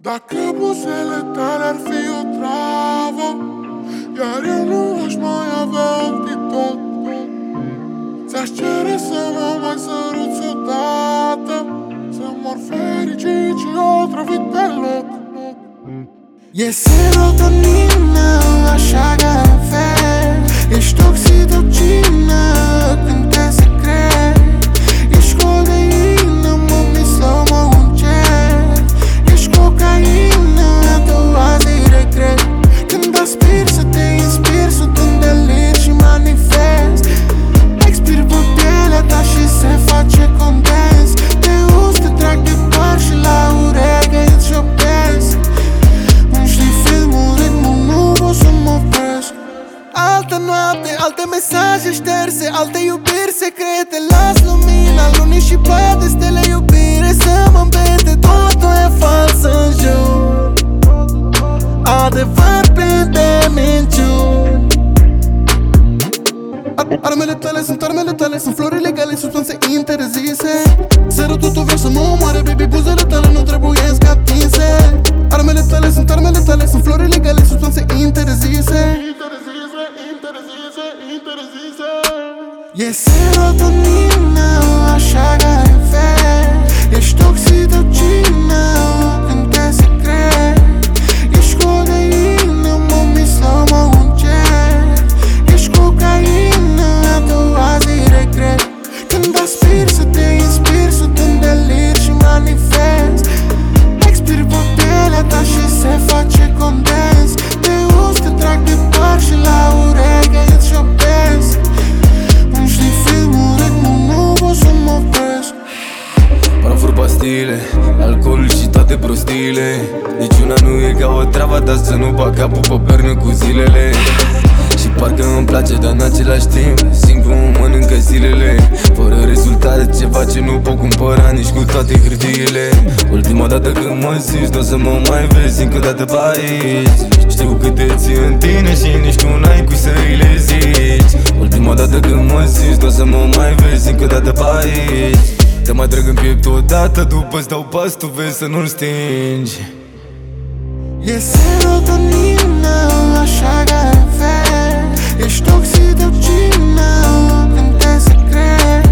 Dacă buzele tale ar fi o travă, iar eu nu aș mai avea antitot, ți-aș cere să mă mai săruți odată, să mor fericit și otrăvit pe loc. E serotonină, așa cafea. Ești oxitocină când te secret. Ești codeină, mă mislă, mă încet. Ești cocaină, a doua zi regret. Când aspir să te inspir, sunt în delir și manifest. Expir pe pielea ta și se face condens. Te uz, te trag de păr și la ureche îți șoptesc. Altă noapte, alte mesaje șterse, alte iubiri secrete. Las lumina lunii și poate stele iubire să mă îmbete. Totul e fals în jur, adevăr plin de minciuni. Armele tale sunt armele tale, sunt flori legale, substanțe interzise. Sărutul tu vreau să mă omoare, baby, buzele tale nu trebuiesc atinse. Armele tale sunt armele tale, sunt flori legale, substanțe interzise. E serotonină, așa cafea. Ești oxitocină când te secret. Ești codeină, mă mislă, mă încet. Ești cocaină, a doua zi regret. Când aspir să te inspir, sunt în delir și manifest. Expir pe pielea ta și se face condens. Te uz, te trag de păr și la ureche îți șoptesc. Parfum, pastile, alcool și toate prostiile. Niciuna nu e ca o treabă, dar să nu bag capul pe pernă cu zilele. Și parcă îmi place, dar în același timp simt cum mă mănâncă zilele. Fără rezultate, ceva ce nu pot cumpăra nici cu toate hârtiile. Ultima dată când mă simți, n-o să mă mai vezi încă o dată pe aici. Știu cât te ții în tine și nici tu n-ai cui să îi le zici. Ultima dată când mă simți, n-o să mă mai vezi încă o dată pe aici. Te mai trag în piept odată, după-ți dau pas, tu vezi să nu-l stingi. E serotonină, așa cafea. Ești oxitocină când te secret.